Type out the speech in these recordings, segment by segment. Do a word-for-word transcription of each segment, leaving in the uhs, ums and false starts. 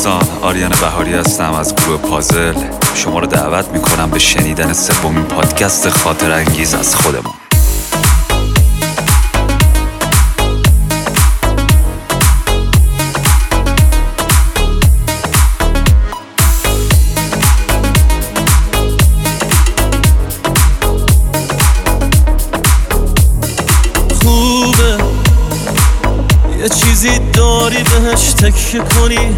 دوستان، آریان بهاری هستم از گروه پازل. شما رو دعوت میکنم به شنیدن سومین پادکست خاطر انگیز از خودمون. خوبه یه چیزی داری بهش تکیه کنی،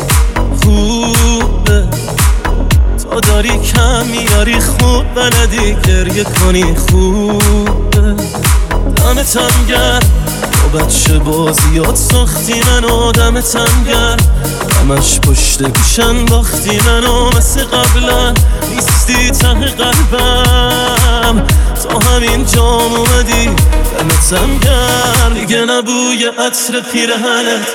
خوبه تا داری کم میاری، خوب بلدی گریه کنی، خوبه دمتم گرم با بچه بازیات ساختی منو، دمتم گرم همش پشت گوشن باختی منو، مثل قبلا نیستی ته قلبم، تا همین جام اومدی دمتم گرم، دیگه نبوی عطر پیرهنت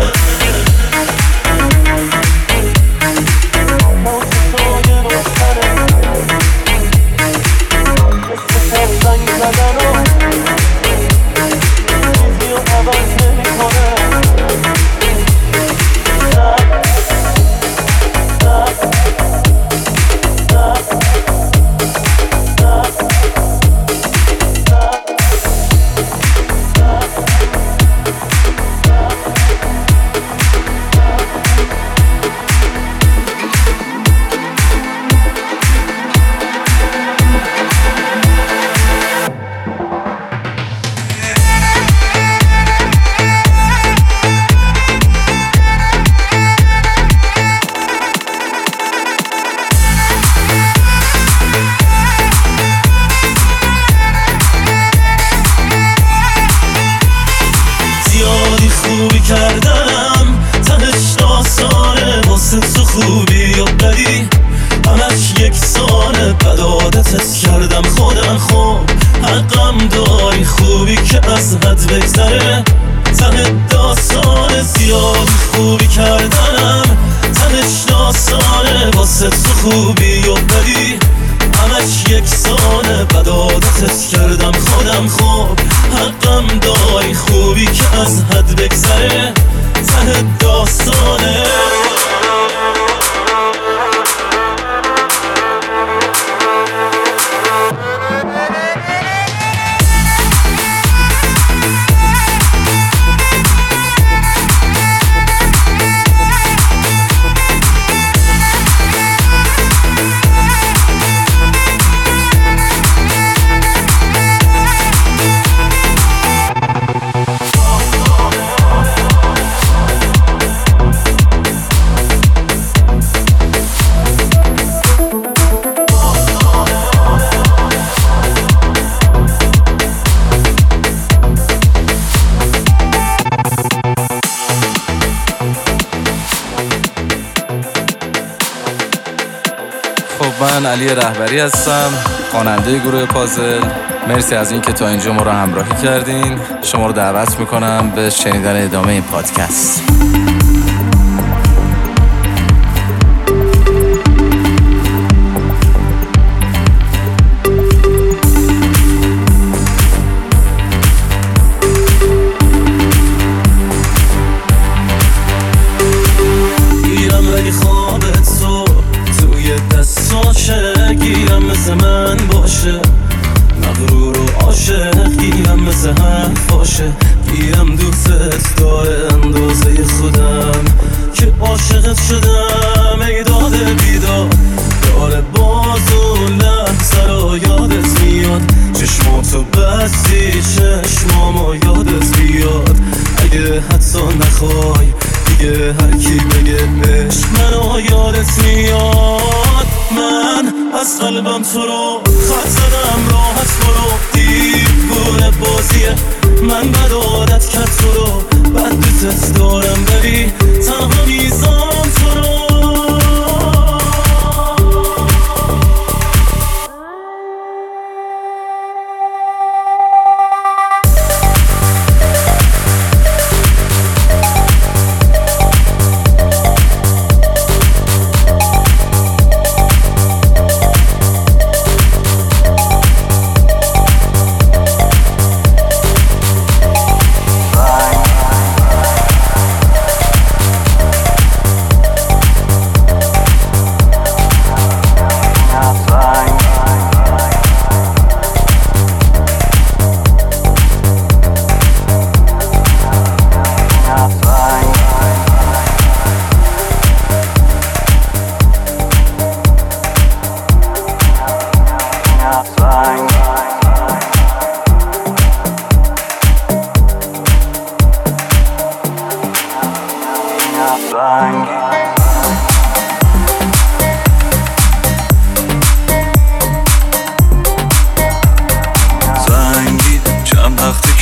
خوبی کردم، تهش داستانه واسه تو خوبی و بدی همش یک سانه، بد عادتت کردم خودم، خوب حقم داری خوبی که از حد بگذره، ته داستانه زیاد خوبی کردم، تهش داستانه واسه تو خوبی و بدی همش یک سانه، بد عادتت کردم خودم، خوب حقم داری خوبی که از حد بگذره، ته داستانه. من علی رهبری هستم، خواننده گروه پازل. مرسی از این که تا اینجا ما رو همراهی کردین. شما رو دعوت میکنم به شنیدن ادامه این پادکست. گیرم مثل من باشه، مغرور و عاشق گیرم مثل حرف باشه، گیرم دوستت داره اندازه خودم که عاشقت شدم، ای داده بیدار داره باز و لحظه رو یادت میاد، چشماتو بستی چشمامو یادت بیاد، اگه حتی نخوای دیگه هر کی بگه عشق منو یادت میاد، من از قلبم تو رو خط زدم، راحت برو دیوونه بازیه، من بد عادت کرد تو رو، بد دوست دارم ولی تنها میزام تو رو.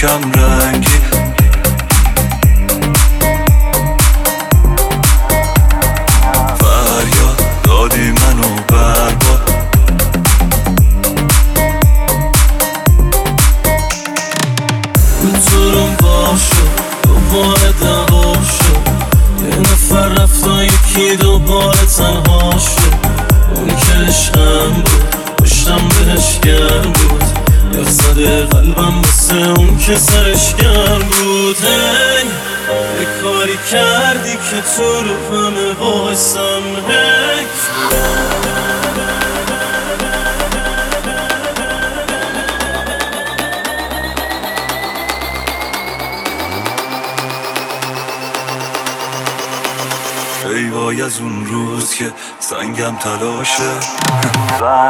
کم رنگی. فریاد دادی منو برباد. روزورم باشو دوباره دعوا شد، یه نفر رفت و یکی دوباره تنها شد. اون که عشقم بود پشتم بهش گرم بود، یخ زده قلبم واسه اون که سرش گرم بود. هی یه کاری کردی که تو رو همه واسم. هی ای وای از اون روز که سنگم تلاشه.